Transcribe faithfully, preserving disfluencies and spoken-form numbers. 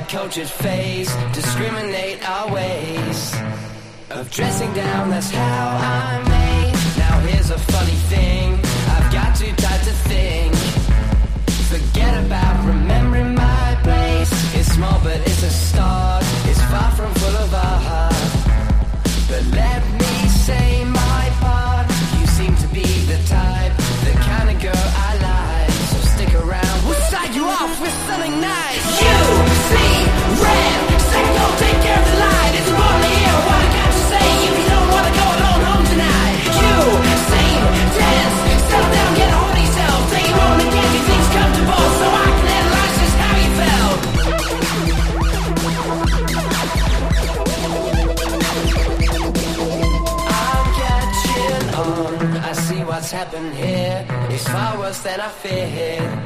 cultured phase, discriminate our ways of dressing down, that's how I'm made. Now here's a funny thing, I've got too tight to think. Forget about remembering my place. It's small but it's a start, it's far from full of art. But let me say my part. You seem to be the type, the kind of girl I like. So stick around, we'll start you off with something nice. You see red, say don't take care of the light. It's morning here, what I got to say. If you don't wanna go alone home tonight. You sing, dance, settle down, get a hold of yourself. Take it home and get your things comfortable, so I can analyze just how you felt. I'm catching on, I see what's happened here. It's far worse than I feared.